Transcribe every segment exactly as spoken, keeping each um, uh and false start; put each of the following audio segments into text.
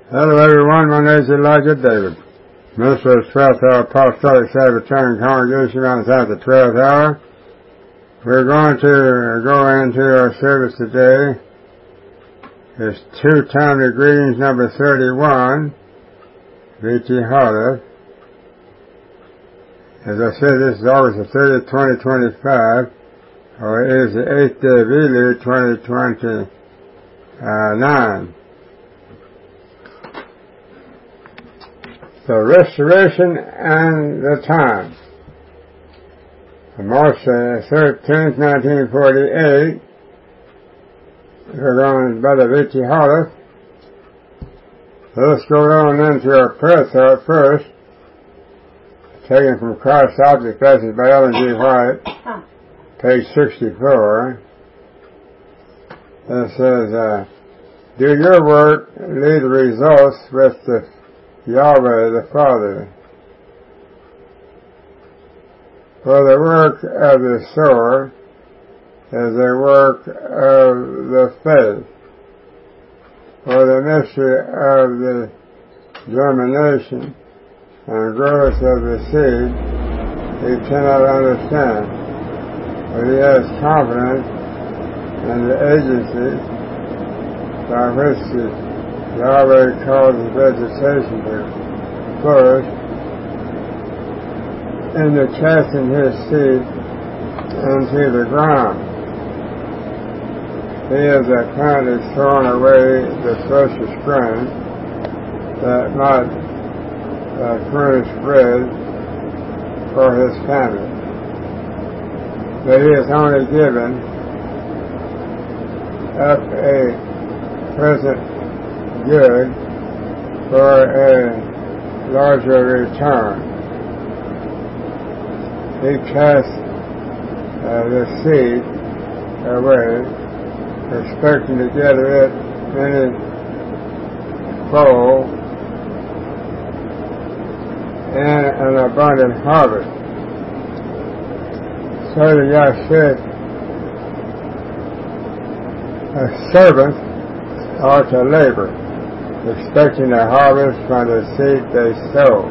Hello everyone, my name is Elijah David, minister of the twelfth Hour Apostolic Sabbatarian Congregation on South the twelfth Hour. We're going to go into our service today. It's two timely greetings number thirty-one, Vici Hollis. As I said, this is August the thirtieth, twenty twenty-five, or it is the eighth day of Elul, twenty twenty-nine. The restoration and the time. On March thirteenth, nineteen forty-eight, we're going to Brother Vici Hollis. Let's go on into our prayer thought first, taken from Christ's Object Lessons by Ellen G. White, page sixty-four. It says, uh, do your work, lead the results with the Yahweh the Father. For the work of the sower is the work of the faith. For the mystery of the germination and growth of the seed he cannot understand, but he has confidence in the agencies by which the Yahweh causes vegetation to flourish in the casting his seed into the ground. He is that plant is throwing away the precious grain that might uh, furnish bread for his family. But he has only given up a present good for a larger return. He casts uh, the seed away, expecting to get it in his fold and an abundant harvest. So the Yahshua, a servant ought to labor, expecting a harvest from the seed they sow.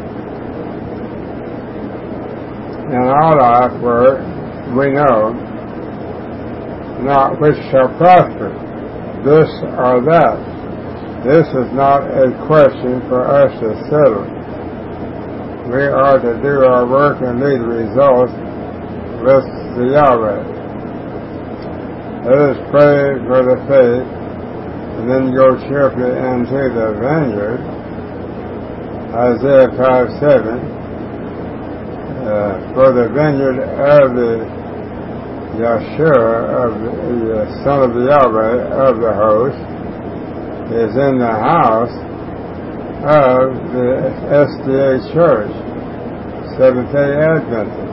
In our life, where we know not which shall prosper, this or that. This is not a question for us to settle. We are to do our work and lead the results with the Yahweh. Let us pray for the faith, and then go cheerfully into the vineyard. Isaiah five seven. Uh, for the vineyard of the Yahshua, of the, the Son of the Yahweh of the host, is in the house of the S D A Church, Seventh-day Adventist,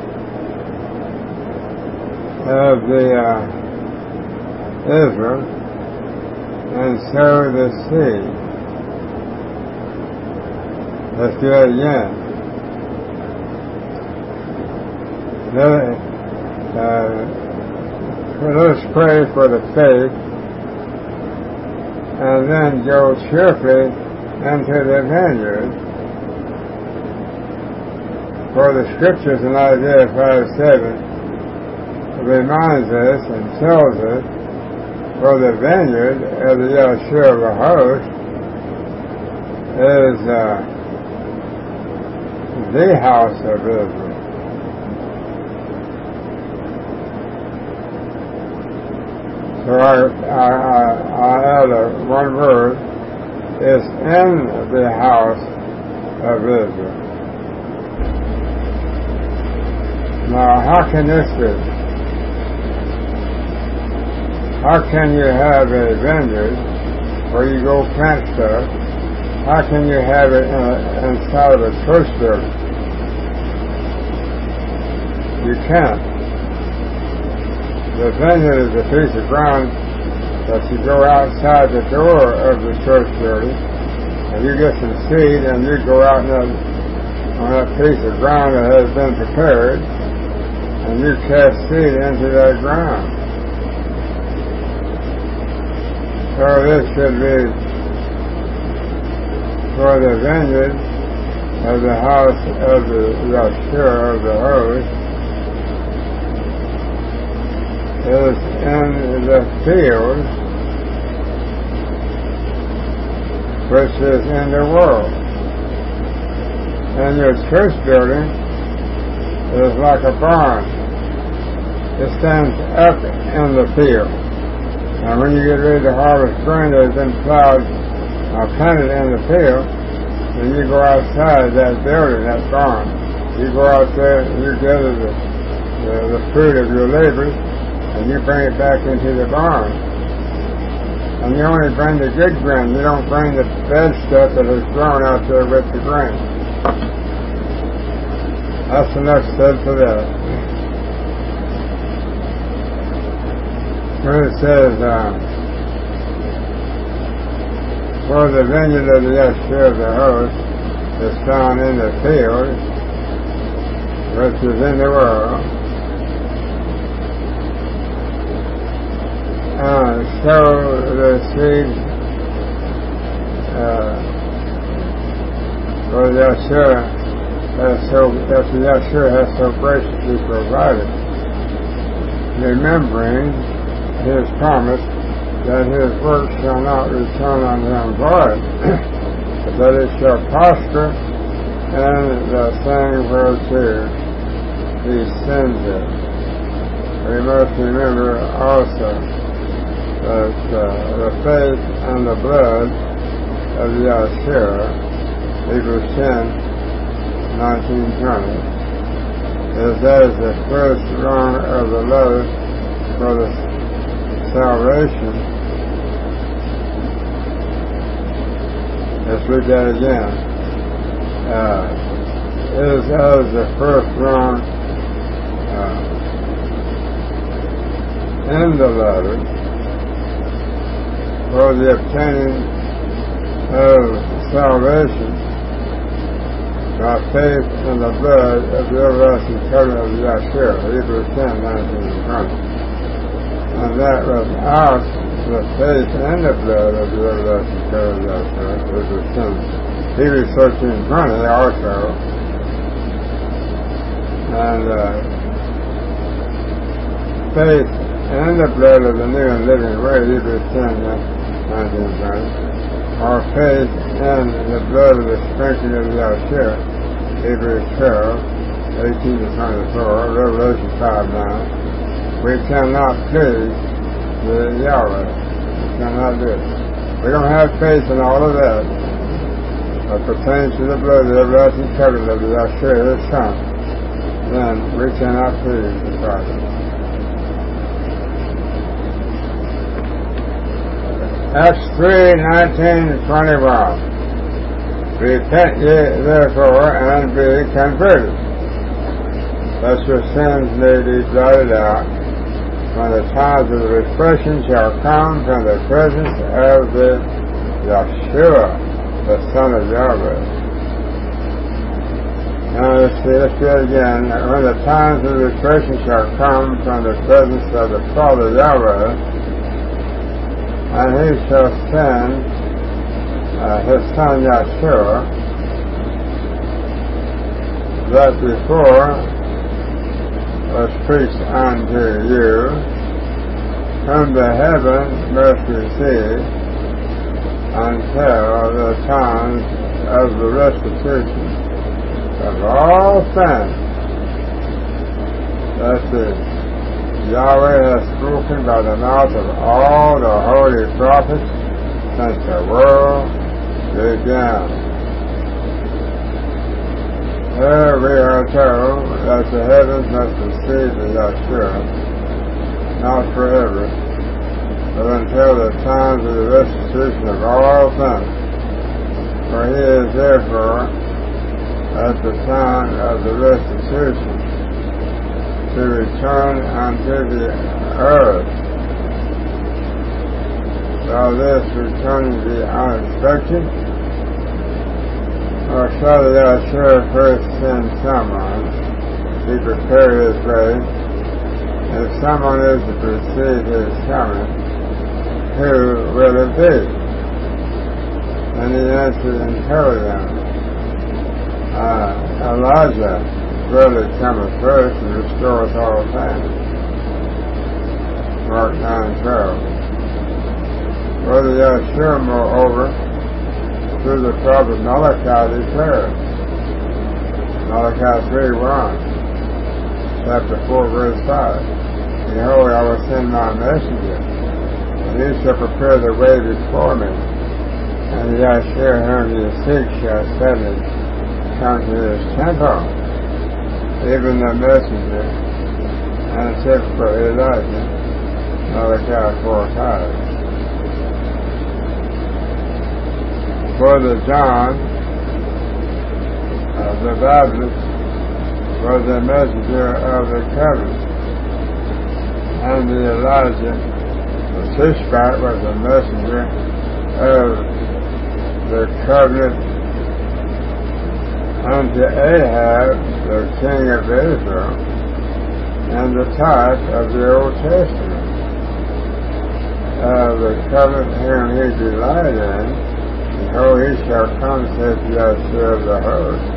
of the uh, Israel, and sow the seed. Let's do it again. Let, uh, let us pray for the faith, and then go cheerfully into the vineyard. For the scriptures in Isaiah five seven reminds us and tells us, for the vineyard of the Yahshua of the host is uh, the house of Israel. So I, I, I add a, one word, is in the house of Israel. Now, how can this be? How can you have a vineyard where you go plant stuff? How can you have it in a, inside of a church building? You can't. The vineyard is a piece of ground that you go outside the door of the church building, and you get some seed, and you go out on that, on that piece of ground that has been prepared, and you cast seed into that ground. So this should be for the vineyard of the house of the Yahshua of the host is in the field which is in the world. And your church building is like a barn. It stands up in the field. And when you get ready to harvest grain that has been plowed or planted in the field, then you go outside that building, that barn. You go out there and you gather the, the, the fruit of your labors, and you bring it back into the barn. And you only bring the good grain. You don't bring the bad stuff that has grown out there with the grain. That's enough said for that. When it says, uh, for the vineyard of the Yahshua of the host is found in the field, which is in the world, Uh, so the seed uh, for Yahshua has so that the Yahshua has so graciously provided, remembering his promise that his work shall not return unto him void, but that it shall prosper in the thing whereto he sends it. We must remember also that uh, the faith and the blood of Yahshua, Hebrews ten, nineteen, twenty, is as the first rung of the ladder for the salvation. Let's read that again. Uh, is as the first rung uh, in the ladder for the obtaining of salvation by faith in the blood of the everlasting covenant of Yahshua, Hebrews ten, nineteen, and twenty. And that without the faith in the blood of the everlasting covenant of Yahshua, Hebrews ten, Hebrews thirteen, twenty also, and uh, faith in the blood of the new and living way, Hebrews ten, nineteen, twenty, or faith in the blood of the sprinkling of Yahshua, Hebrews twelve, eighteen to twenty-four, Revelation five, nine, we cannot please the Yahweh. We cannot do it. We don't have faith in all of that that pertains to the blood of the everlasting covenant of Yahshua, his Son. Then we cannot please the Father. Acts three, nineteen, twenty-one. Repent ye therefore and be converted, lest your sins may be blotted out, when the times of the refreshing shall come from the presence of the Yahshua, the Son of Yahweh. Now let's see, let's do it again. When the times of the refreshing shall come from the presence of the Father Yahweh, and he shall send uh, his Son Yahshua, that before was preached unto you, whom the heaven must receive until the time of the restitution of all things. That's it. Yahweh has spoken by the mouth of all the holy prophets since the world began. Here we are told that the heavens must receive the Yahshua, not forever, but until the times of the restitution of all things. For he is therefore at the time of the restitution to return unto the earth. Shall this returning be unexpected? Or shall the Yahshua first send someone to prepare his way? If someone is to precede his coming, who will it be? And he answered and told them, uh, Elijah really cometh first and restoreth all things. Mark nine twelve. Brother Yeshua, moreover, through the prophet Malachi declared, Malachi three one, chapter four, verse five, Behold, I will send my messenger, and he shall prepare the way before me. And Yeshua whom ye seek shall suddenly come to his temple, even the messenger, and typical Elijah, Malachi four five. Brother John of the Baptist was the messenger of the covenant, and the Elijah, the Tishbite, was the messenger of the covenant unto Ahab, the king of Israel, and the type of the Old Testament, of the covenant whom he delighted in. Behold, he shall come, saith Yeshua of the host.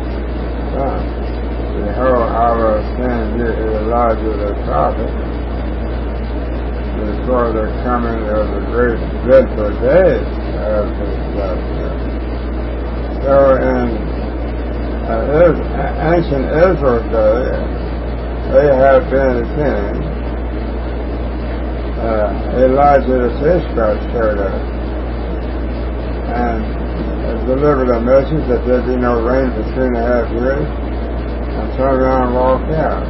Behold, I will send you Elijah the prophet before the coming of the great dreadful day of his judgment. So in uh, ancient Israel's day, they had been a king. Uh, Elijah the Tishbite showed up and uh, delivered a message that there'd be no rain for three and a half years, and turned around and walked out.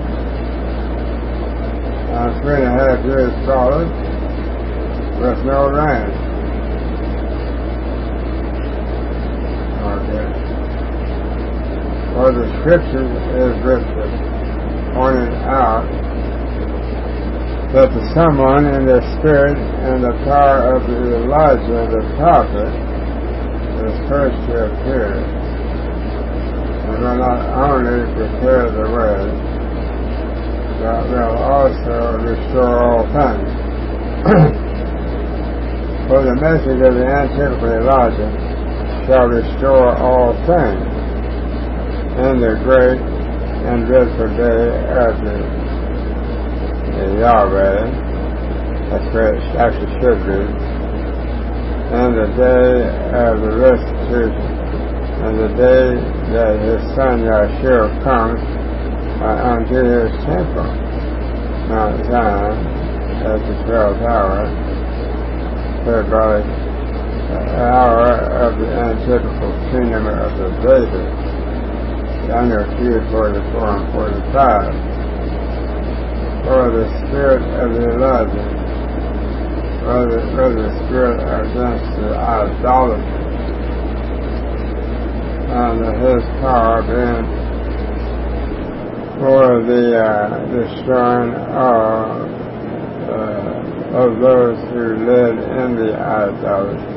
And three and a half years followed with no rain. Okay. For the scripture is written, pointing out that the someone in the spirit and the power of the Elijah the prophet is first to appear, and will not only prepare the way, but will also restore all things. For the message of the anticipated Elijah shall restore all things in the great and dreadful day of the, the Yahweh. That's where it actually should be. And the day of the restitution, and the day that his son Yeshua comes uh, unto his temple, Mount Zion, at the twelfth hour, whereby the hour of the antithetical kingdom of the David, Daniel two, forty-four and forty-five. For the spirit of the Elijah, or the, or the spirit against the idolatry, and his power being for the uh, destroying of, uh, of those who led in the idolatry.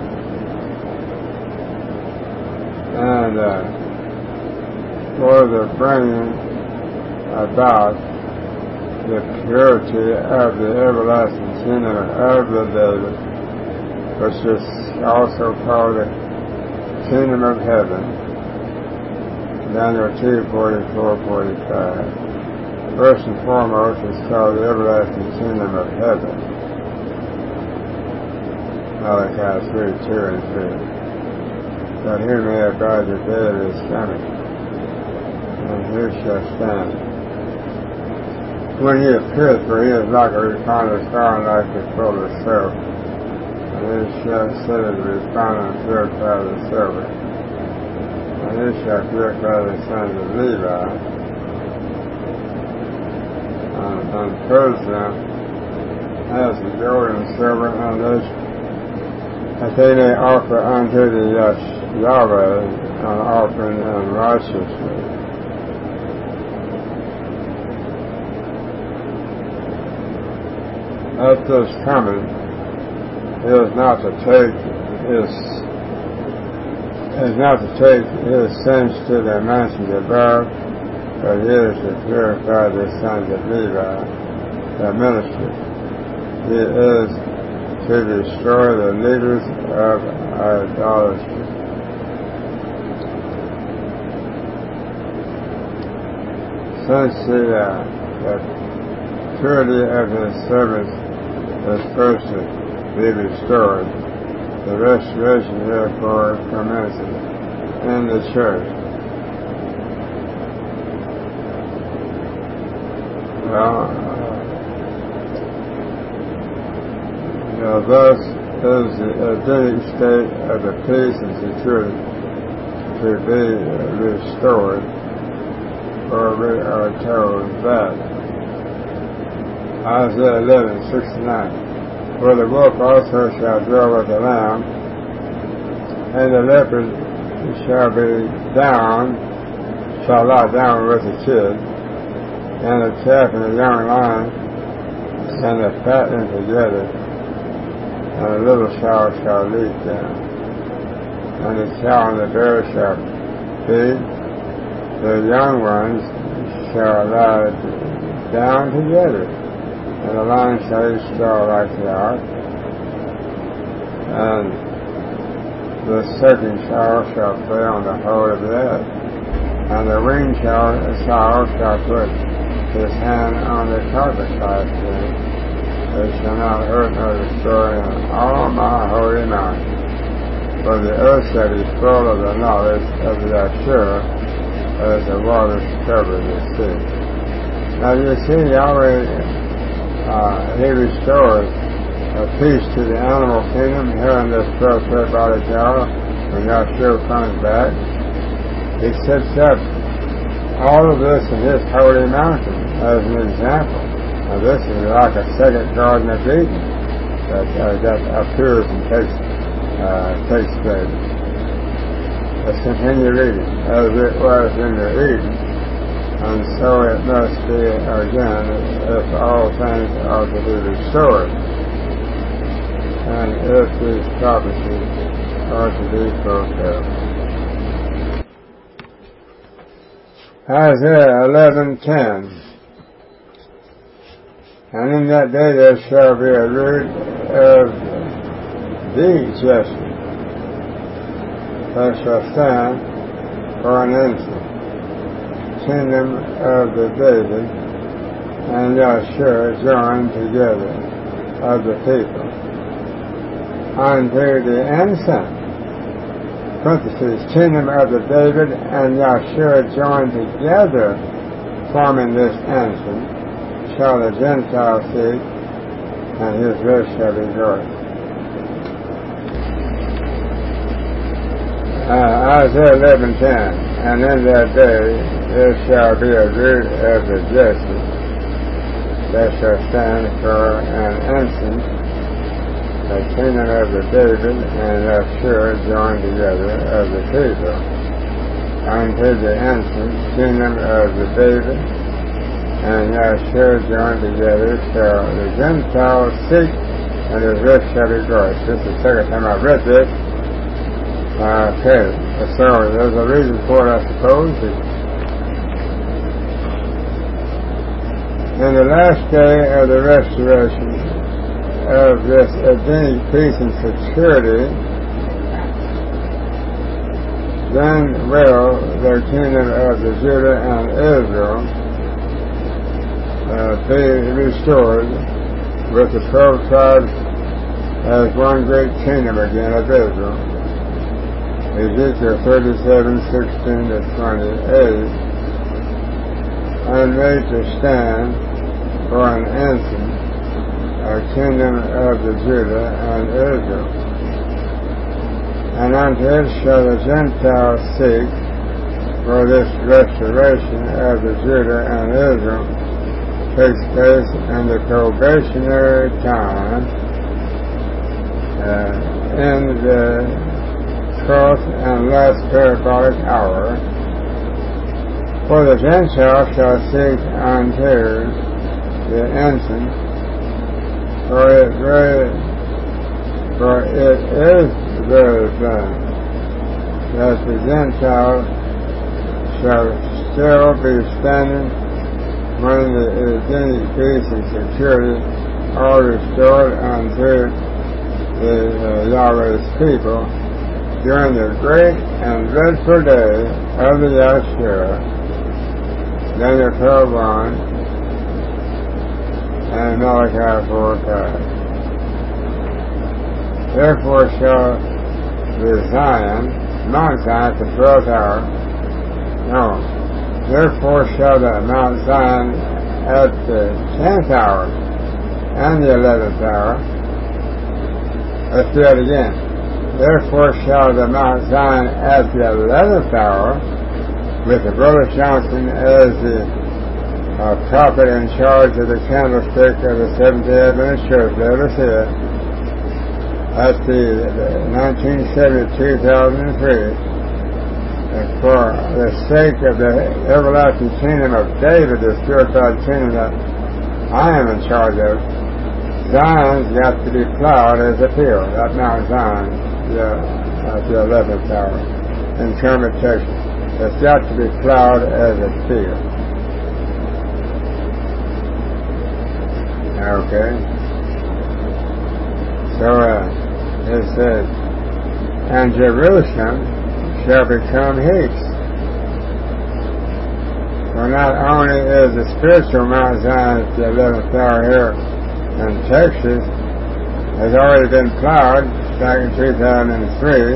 And uh, for the bringing about the purity of the everlasting kingdom of the David, which is also called the kingdom of heaven, Daniel two, forty-four, forty-five. First and foremost, it's called the everlasting kingdom of heaven, Malachi three, two and three. But here may abide the day of his coming, and who shall stand? When he appeareth, for he is like a refiner's fire, and like the fuller's silver. And he shall sit as a refiner and purify the silver. And he shall purify the sons of Levi, and, and purge them as the gold and silver, and they, that they may offer unto the Yahweh an offering in righteousness. At this coming, he is not to take his is not to take his sins to the mansions above, but he is to purify the sons of Levi, the ministry. He is to destroy the leaders of idolatry. Since the, uh, the purity of his servants is first to be restored, the restoration therefore commences in the church. Well, you know, thus is the Edenic state of the peace and security to be restored, for we are told that Isaiah eleven sixty-nine, for the wolf also shall dwell with the lamb, and the leopard shall be down, shall lie down with the kid, and the calf and the young lion, and the fatling together, and the little child shall leap them, and the cow and the bear shall feed, the young ones shall lie down together, and the lion shall eat straw like the ox, and the second child shall play on the hole of the head, and the winged child, child shall put his hand on the carpet-side thing. They shall not hurt nor destroy in all my holy mountain, for the earth shall be full of the knowledge of the Ashur, as the waters cover the sea. Now you see, Yahweh, uh, He restores a peace to the animal kingdom here in this twelve-foot body tower when Yahshua comes back. He sets up all of this in His holy mountain as an example. Now this is like a second Garden of Eden that, uh, that appears and takes, uh, takes place. Let's continue reading. As it was in the Eden, and so it must be again if all things are to be restored, and if these prophecies are to be fulfilled. Isaiah eleven ten. And in that day there shall be a root of the Jesse that shall stand for an instant, kingdom of the David, and Yahshua joined together of the people, unto the ensign, parentheses, kingdom of the David, and Yahshua joined together, forming this ensign, shall the Gentile seek, and his rest shall be joy. Uh, Isaiah eleven ten, and in that day there shall be a root of the Jesse that shall stand for an ensign, the kingdom of the David, and Yahshua joined together of the people, unto the ensign, kingdom of the David, and Yahshua joined together shall the Gentiles seek, and his rest shall be joyous. This is the second time I've read this. Uh, okay, so there's a reason for it, I suppose. In the last day of the restoration of this Edenic peace and security, then will the kingdom of the Judah and Israel uh, be restored with the twelve tribes as one great kingdom again of Israel. Ezekiel thirty-seven sixteen to twenty-eight, and made to stand for an ensign, a kingdom of the Judah and Israel. And unto it shall the Gentiles seek, for this restoration of the Judah and Israel takes place in the probationary time, uh, in the twelfth and last parabolic hour, for the Gentiles shall seek unto the ensign, for it very, for it is very done that the Gentiles shall still be standing when the Edenic peace and security are restored unto the uh, Yahweh's people during the great and dreadful day of the Yahshua, Daniel twelve one, and Malachi four five. Therefore shall the Zion, Mount Zion, the twelfth hour, no, therefore shall the Mount Zion at the tenth hour and the eleventh hour. Let's do it again. Therefore shall the Mount Zion at the eleventh hour, with the brother Johnson as the uh, prophet in charge of the candlestick of the Seventh-day Adventist Church, let us hear, at the, the nineteen seventy two thousand three, for the sake of the everlasting kingdom of David, the purified kingdom that I am in charge of, Zion's got to be plowed as a field. That Mount Zion, yeah, at the eleventh hour in Kermit, Texas. It's got to be plowed as a field. Okay. So uh, it says, and Jerusalem shall become heaps. For not only is the spiritual Mount Zion at the eleventh hour here in Texas has already been plowed back in two thousand three,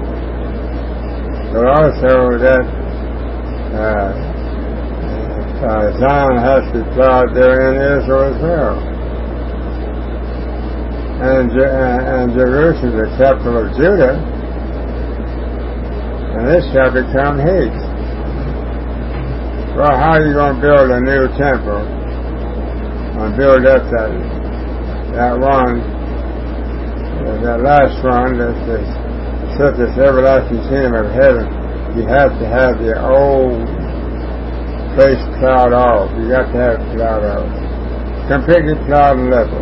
but also that uh, uh, Zion has to be plowed there in Israel as well. And, and Jerusalem, the capital of Judah, and this shall become heaps. Well, how are you going to build a new temple and build up that that one, that last one, that set this everlasting kingdom of heaven? You have to have the old place plowed off. You got to have it plowed off, completely plowed and level.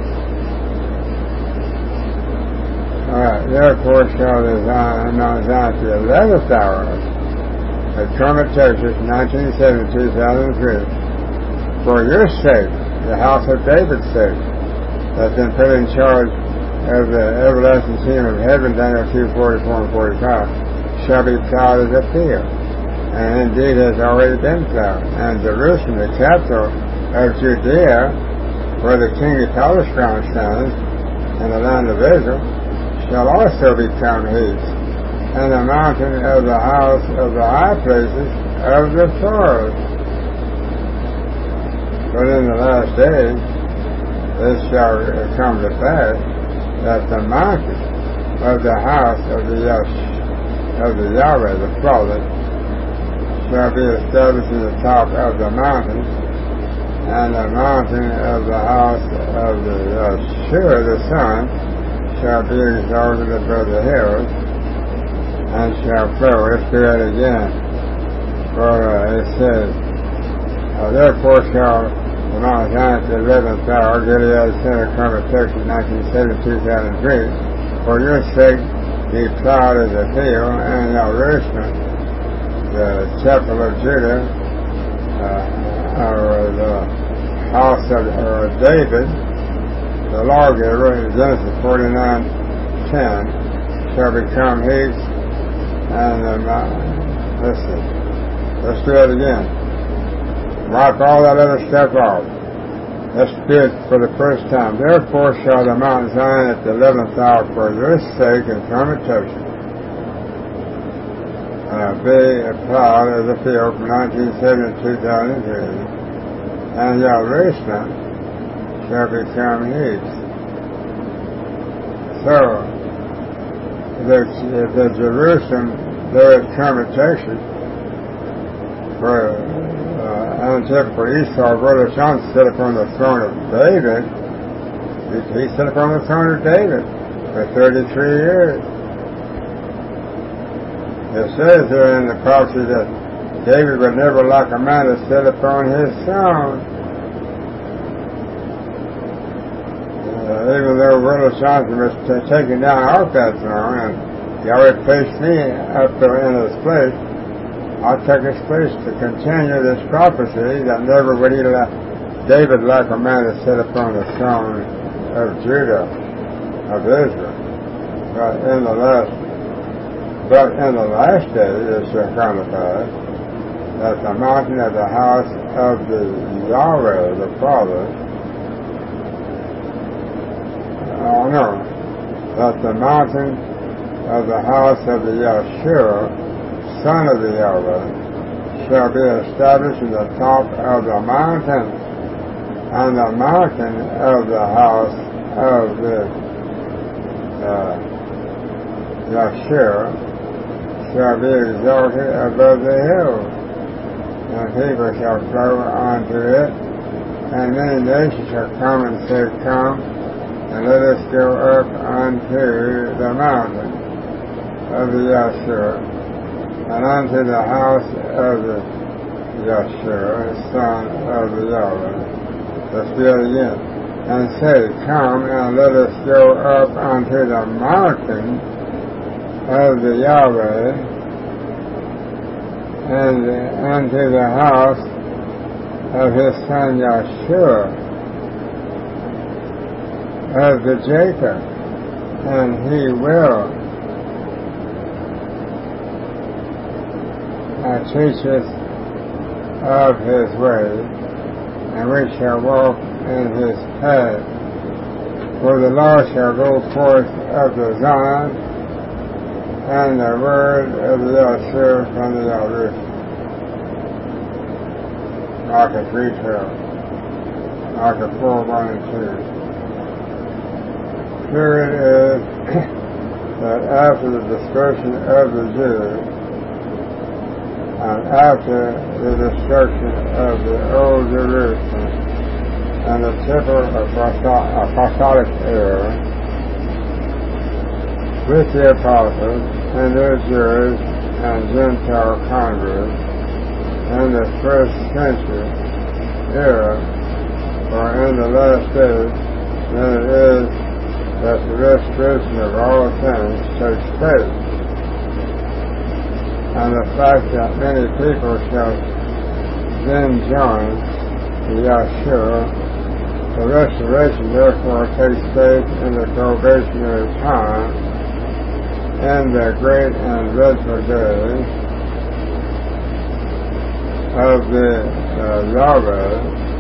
Alright, therefore shall the Zion, Mount Zion, the eleventh hour at Kermit, Texas, nineteen seventy two thousand three, for your sake, the house of David's sake, that's been put in charge of the everlasting kingdom of heaven, Daniel two forty-four and forty-five, shall be plowed as a field, and indeed has already been plowed. And Jerusalem, the capital of Judea, where the kingly palace ground stands, in the land of Israel, shall also become heaps, and the mountain of the house of the high places of the forest. But in the last days this shall come to pass, that the mountain of the house of the Yash, of the Yahweh, the Father, shall be established in the top of the mountain, and the mountain of the house of the Yahshua, the Son, shall be exalted above the hills, and shall flow. Let's do that again. For uh, it says, uh, therefore shall the Mount Zion at the eleventh hour, Gilead Center, Kermit, Texas, nineteen seventy two thousand three, for your sake be plowed as a field, and Jerusalem, the chapel of Judah, uh, or the house of or David, the lawgiver, in Genesis forty-nine ten, shall become heaps, and um, uh, let's see, let's do it again. Wipe all that other stuff off. Let's do it for the first time. Therefore shall the Mount Zion at the eleventh hour for your sake in Kermit, Texas, uh, be plowed as a field from nineteen seventy to two thousand three, and Jerusalem shall become heaps. So, the, the Jerusalem there at Kermit, Texas, for uh, untypical Esau, Brother Johnson sat upon the throne of David. He, he sat upon the throne of David for thirty-three years. It says there in the prophecy that David would never like a man to sit upon his throne. Uh, even though Brother Johnson was t- taken down off that throne, and Yahweh placed me up there in his place, I took his place to continue this prophecy that never would he let David like a man to sit upon the throne of Judah, of Israel. but in the last, but in the last day it shall come to pass that the mountain of the house of the Yahweh, the Father, oh no, that the mountain of the house of the Yeshua, son of the Yahweh, shall be established in the top of the mountain, and the mountain of the house of the uh, Yeshua shall be exalted above the hills, and people shall flow unto it, and many nations shall come and say, Come, and let us go up unto the mountain of the Yeshua, and unto the house of the Yeshua, son of the Yahweh. Let's do it again. And say, Come, and let us go up unto the mountain of the Yahweh, and unto the house of his son Yeshua, of the Jacob, and he will uh, teach us of his ways, and we shall walk in his path. For the law shall go forth of the Zion, and the word of the Yeshua from the Yahweh. Micah three twelve, Micah four one and two. Here it is that after the destruction of the Jews, and after the destruction of the old Jerusalem, and the temple of apostolic era, with the apostles and their Jews and Gentile converts, in the first century era, or in the last days, then it is that the restoration of all things takes place. And the fact that many people shall then join the Yeshua, the restoration therefore takes place in the probationary time, in the great and dreadful day of the uh, Yahweh,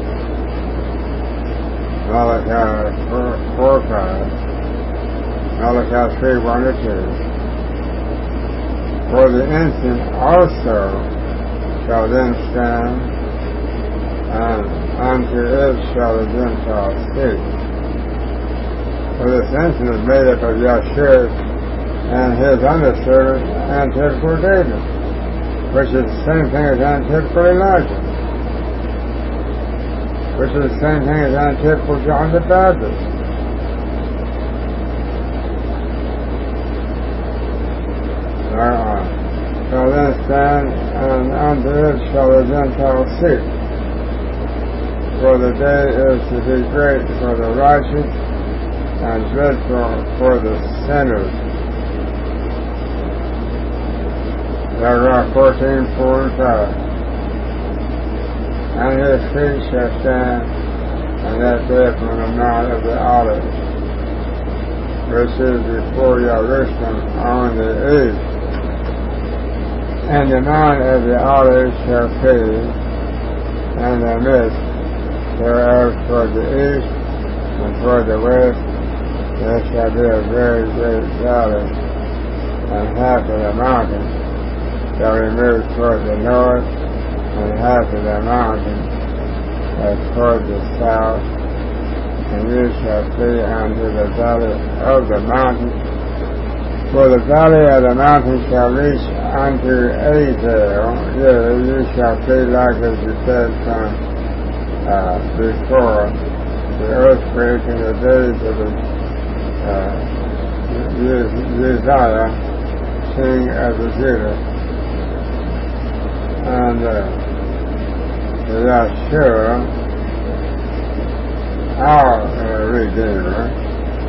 Malachi four five, Malachi three one to two. For the instant also shall then stand, and unto it shall the Gentiles speak. For this instant is made up of Yeshua and his underservant antiphysical David, which is the same thing as antiphysical Elijah, which is the same thing as antiphysical John the Baptist. Uh, shall then stand, and unto it shall the Gentiles seek. For the day is to be great for the righteous, and dreadful for the sinners. Paragraph fourteen, four and five. And his feet shall stand, and that day from the Mount of the Olives, which is before Jerusalem on the east. And the Mount of the Olives shall fade, and the mist thereof toward the east, and toward the west there shall be a very great valley, and half of the mountain shall be moved toward the north, and half of the mountain as toward the south, and you shall flee unto the valley of the mountain. For the valley of the mountain shall reach unto Azel, yea, you shall flee like as you said from uh, before the earthquake in the days of the uh, Uzziah, king of the Judah, and uh, the Yeshua, our uh, Redeemer,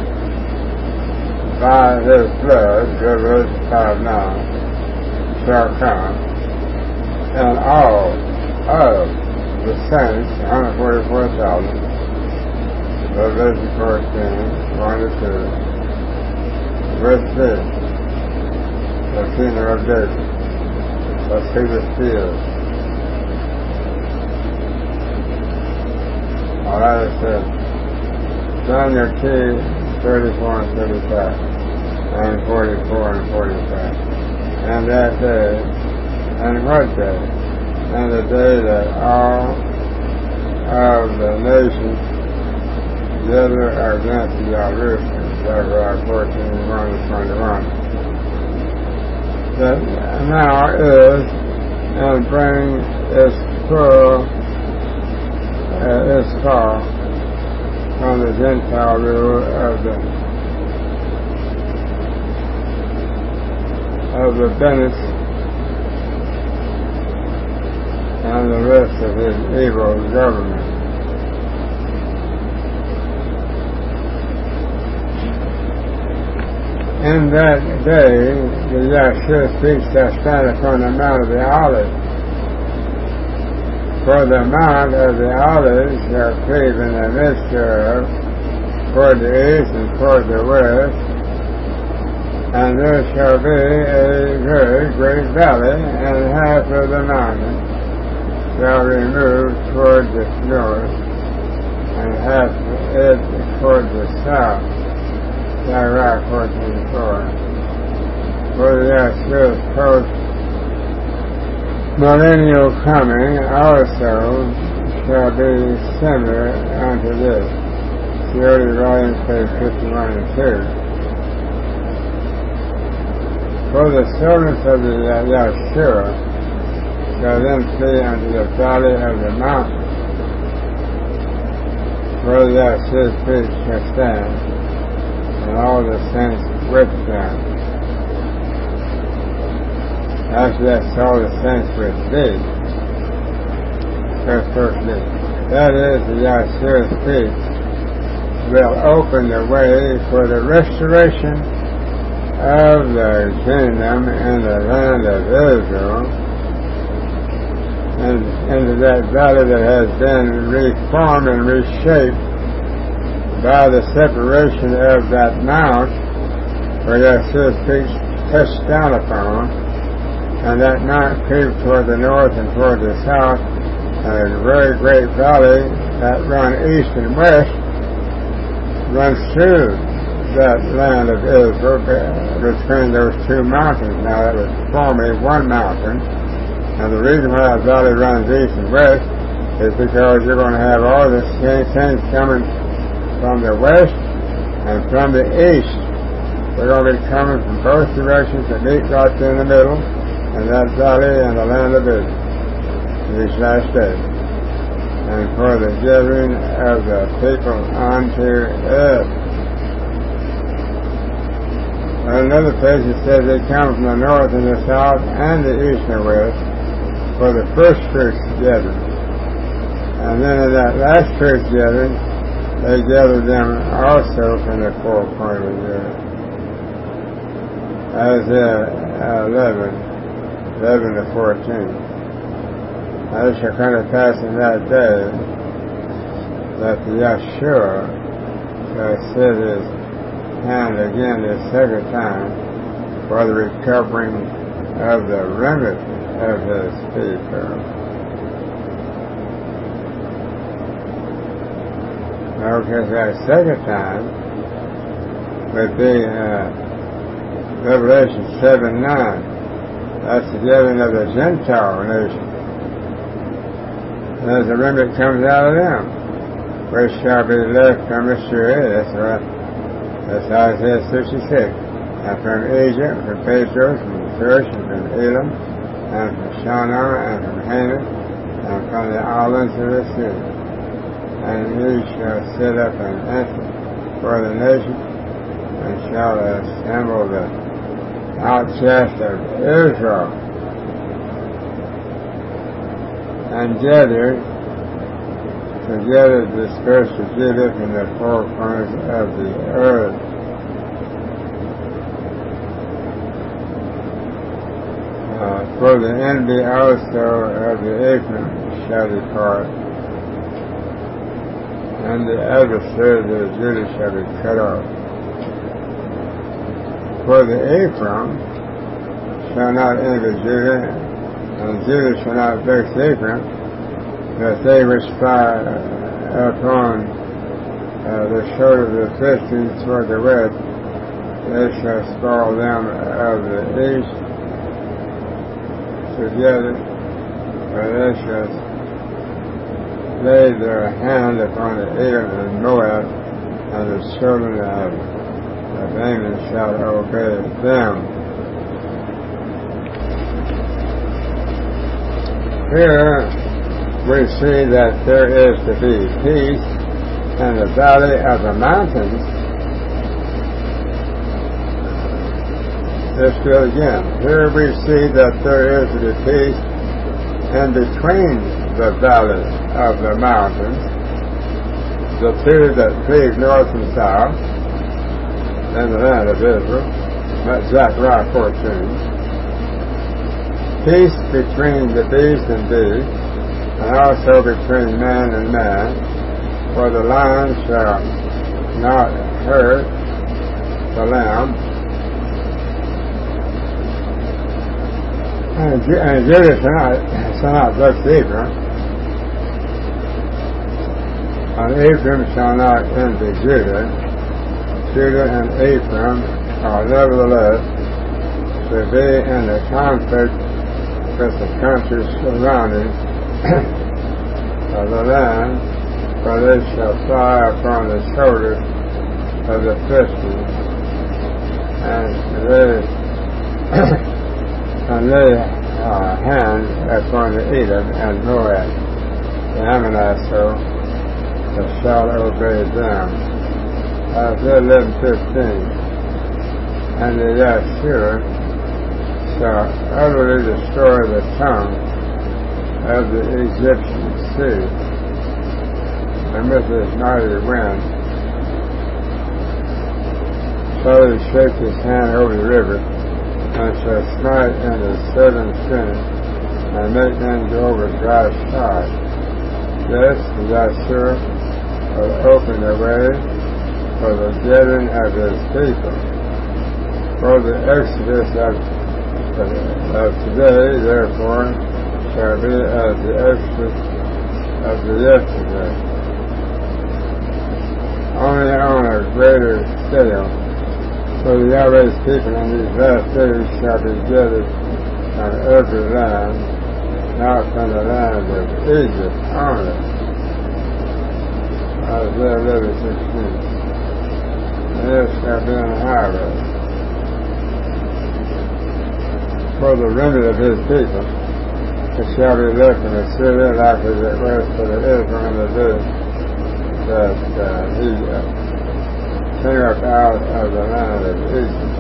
by his blood, Revelation five nine, shall come, and all of the saints, one hundred forty-four thousand, Revelation fourteen, one to two, with thee, the kingdom of David. Let's see the seal. All right, it says, Daniel two, thirty-four and thirty-five, and forty-four and forty-five. And that day, and what day? And the day that all of the nations gather against Jerusalem, Zechariah fourteen, one to twenty-one. That now is, and bring its full, uh, its fall from the Gentile rule of the of the Bennett and the rest of his evil government. In that day, the Yahshua speaks shall stand upon the Mount of the Olives. For the Mount of the Olives shall cleave in the midst of, toward the east and toward the west, and there shall be a very great valley, and half of the mountain shall remove toward the north, and half it toward the south. Zechariah fourteen four. For the Yahshua's post millennial coming also shall be similar unto this. See early volumes, page fifty-one and two. For the servants of the Yahshua shall then flee unto the valley of the mountain, where the Yahshua's feet shall stand, and all the saints with them. After that, all the saints with thee. Verse thirteen. That is, the Yahshua's feet will open the way for the restoration of the kingdom in the land of Israel, and into that valley that has been reformed and reshaped by the separation of that mount where Yahshua's feet touched down upon, and that mount cleaved toward the north and toward the south, and a very great valley that runs east and west runs through that land of Israel between those two mountains. Now, that was formerly one mountain, and the reason why that valley runs east and west is because you're going to have all the saints coming from the west and from the east. They're going to be coming from both directions and meet right in the middle in that valley and the land of Israel in these last days. And for the gathering of the people unto it. On another place it says they come from the north and the south and the east and west for the first fruits gathering. And then in that last fruits gathering, they gathered them also from the four corners of the earth. Isaiah eleven, eleven to fourteen. And it shall come to pass in that day that the Yahshua shall set his hand again the second time for the recovering of the remnant of his people. Okay, that second time would be uh, Revelation seven nine. That's the gathering of the Gentile nation. And as the remnant comes out of them, which shall be left from Assyria. That's right. That's Isaiah sixty-six. And from Egypt, from Pedros, from Cush, and from Elam, and from Shinar, and from Hanan, and from the islands of the sea. And he shall set up an entrance for the nation, and shall assemble the outcast of Israel, and gather together dispersed to Judah from the four corners of the earth. Uh, for the envy also of the ignorant shall depart, and the adversaries of Judah shall be cut off. For the Ephraim shall not envy Judah, and Judah shall not vex Ephraim, that they which fly upon uh, the shoulder of the Philistines toward the west, they shall spoil them of the east together, for they shall lay their hand upon the Edom and Moab, and the children of, of Ammon shall obey them. Here we see that there is to be peace in the valley of the mountains. Let's do it again. Here we see that there is to be peace in between the valley of the mountains, the two that cleave north and south in the land of Israel. That's Zechariah fourteen. Peace between the beast and beast, and also between man and man, for the lion shall not hurt the lamb, and, and Judah shall not, shall not vex Ephraim, and Ephraim shall not envy Judah. Judah and Ephraim are nevertheless to be in the conflict with the countries surrounding of the land, for they shall fly upon the shoulders of the Philistines, and they and lay uh, hand upon the Edom and Moab. The Ammonites so shall obey them. Isaiah eleven fifteen. And the Yahshua shall utterly destroy the tongue of the Egyptian sea, and with his mighty wind shall he shake his hand over the river, and shall smite in the seven streams, and make men go over dry shod. Yes, Yahshua will open the way for the gathering of his people. For the exodus of, of today, therefore, shall be as the exodus of the yesterday, only on a greater scale. For the Yahweh's people in these last days shall be gathered from every land, not from the land of Egypt only. Isaiah eleven sixteen. And there shall be an highway for the remnant of his people. It shall be left in Assyria like as it was for the Israel in the day that uh, he uh, came up out of the land of Egypt.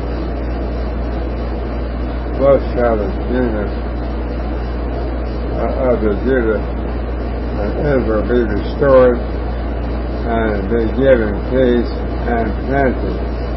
Thus shall the kingdom uh, of the Judah and Israel be restored, and be given peace and plenty.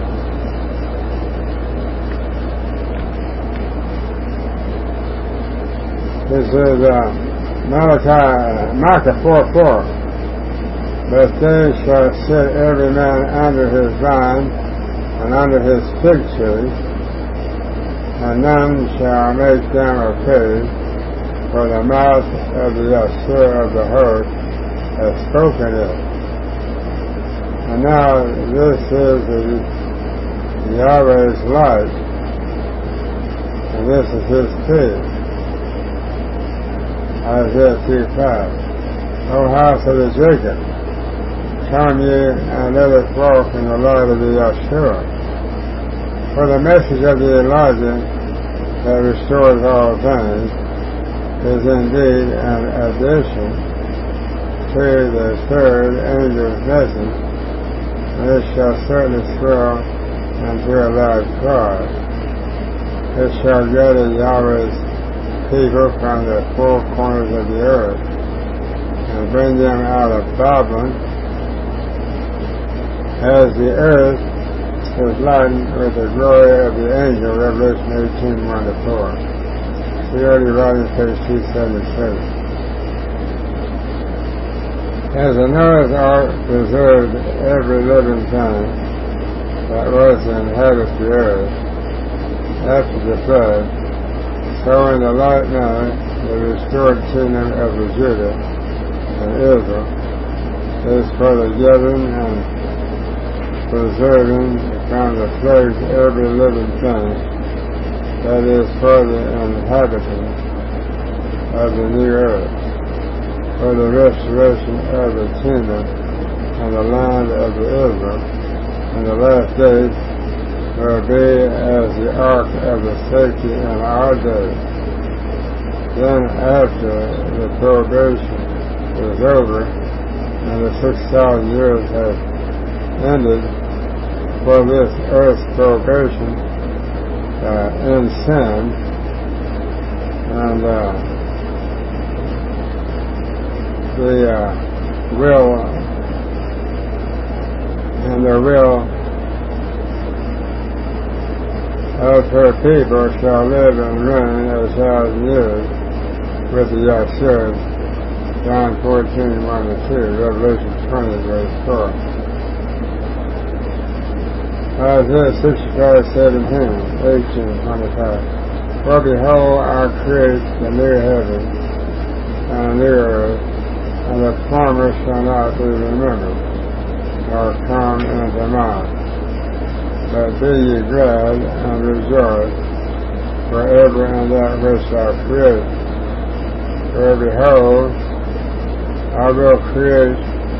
This is uh, Malachi, Micah four four. But they shall sit every man under his vine and under his fig tree, and none shall make them afraid, for the mouth of the Yahshua of the host has spoken it. And now this is the Yahweh's light, and this is his peace. Isaiah two five. O house of the Jacob, come ye and let us walk in the light of the Yahshua. For the message of the Elijah that restores all things is indeed an addition to the third angel's message, and it shall certainly swell unto a loud cry. It shall gather Yahweh's people from the four corners of the earth, and bring them out of Babylon, as the earth is lightened with the glory of the angel. Revelation eighteen one to four. See early writing, page two seventy-seven. As the Noah's ark preserved every living thing, that was to inhabit the earth after the flood, so in the like manner the restored kingdom of the Judah and Israel is for the gathering and preserving from the plagues every living thing, that is for the inhabitants of the new earth, for the restoration of the kingdom and the land of the Israel in the last days will be as the ark of the safety in our days. Then after the probation is over and the six thousand years have ended for this earth's probation uh, in sin, and uh, the uh, will and the will of her people shall live and reign a thousand years with the Yahshua. John fourteen, one to two, Revelation twenty, verse four. Isaiah sixty-five, seventeen, eighteen, twenty-five. For behold, I create the new heaven and the new earth, and the former shall not be remembered, nor come into mind. But be ye glad and rejoice forever in that which I create. For behold, I will create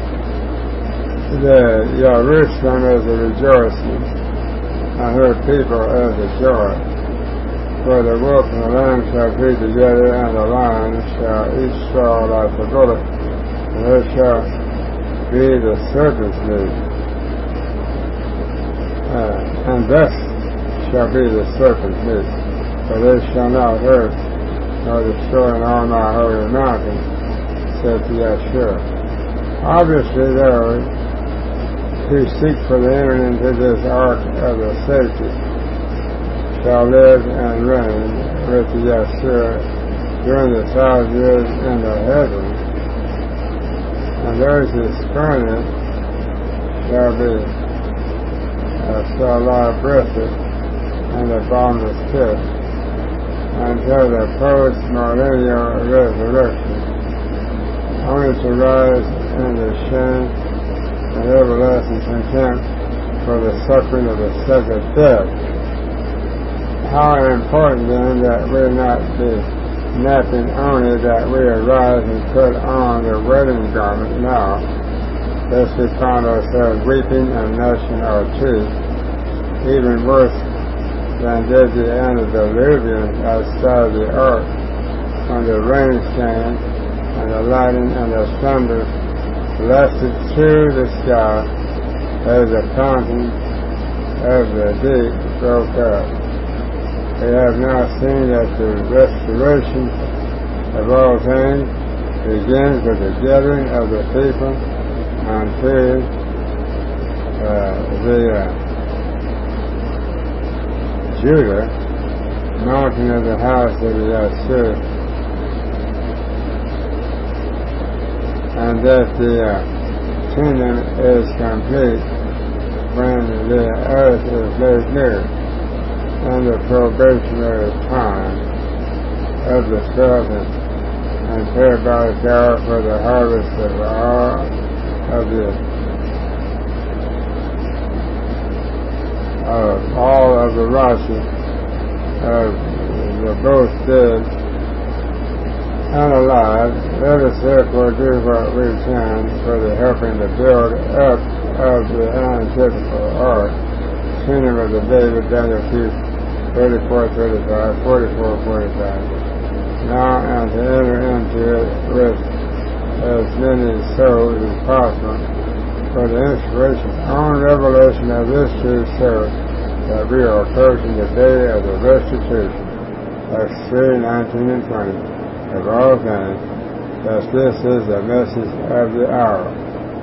the Jerusalem as a rejoicing, and her people as a joy. For the wolf and the lamb shall be together, and the lion shall eat straw like the bullock, and there shall be the serpent's meat. Uh, and thus shall be the serpent's meat, for they shall not hurt nor destroy in all my holy mountain, said the Yahshua. Obviously, those who seek for the entering into this ark of the safety shall live and reign with the Yahshua during the thousand years in the heavens, and those who spurn it shall be uh, shall lie breathless in the bottomless pit until the post-millennial resurrection, only to rise in the shame and everlasting contempt for the suffering of the second death. How important then that we not be napping only, that we arise and put on the wedding garment now, lest we find ourselves weeping and gnashing our teeth, even worse than did the antediluvians outside the ark, when the rain came and the lightning and the thunder lasted through the sky as the fountain of the deep broke up. We have now seen that the restoration of all things begins with the gathering of the people unto uh, the uh, Judah, mountain of the house of the Yahshua, and that the uh, kingdom is complete when the earth is laid new, and the probationary time of the servant, and prepared by God for the harvest of all of the of all of the righteous, of the both dead and alive. Let us therefore do what we can for the helping to build up of the antithetical ark, kingdom of the David, Daniel two, thirty-four, thirty-five, forty-four, forty-five. Now and to enter into it with as many souls as possible, for the inspiration's own revelation of this truth shows that we are approaching the day of the restitution, Acts three, nineteen and twenty, of all things, that this is the message of the hour.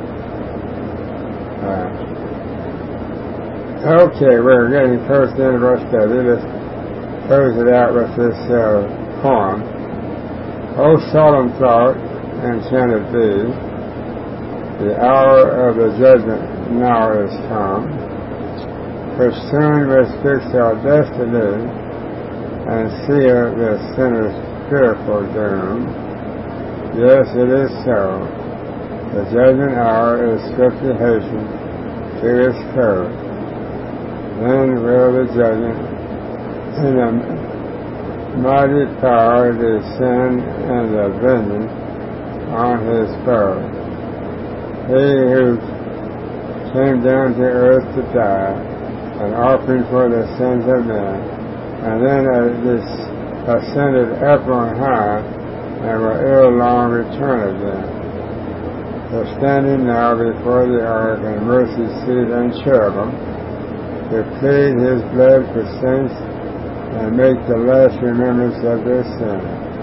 Uh, okay, we're getting close to the end of our study. Let's close it out with this uh, poem. O solemn thought, enchanted be, the hour of the judgment now is come. which soon must fix our destiny and seal the sinner's fearful doom. Yes, it is so. The judgment hour is swiftly hastened to its close. Then will the judgment in a mighty power descend and the vengeance on his foe. He who came down to earth to die, an offering for the sins of men, and then ascended up on high, and will ere long return again. So standing now before the ark and mercy seat and cherubim, to plead his blood for saints and make the last remembrance of their sin.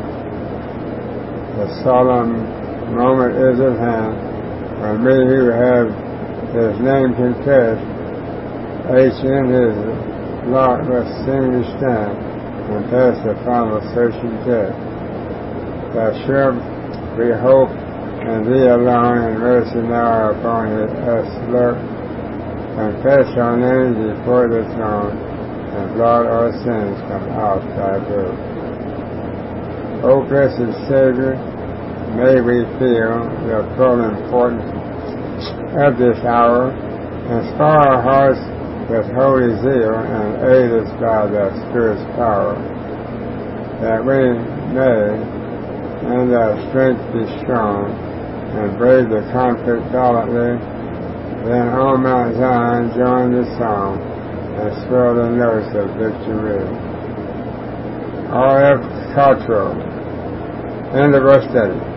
The solemn moment is at hand when we who have his name confessed, each in his lot must singly stand and pass the final searching test. Thou sure we hope in thee alone, and mercy now upon us look. Confess our names before the throne, and blot our sins from out thy book. O blessed Savior, may we feel the full importance of this hour, inspire our hearts with holy zeal, and aid us by thy Spirit's power, that we may in thy strength be strong, and brave the conflict valiantly. Then on Mount Zion join the song, and swell the notes of victory. R F Cottrell. End of our study.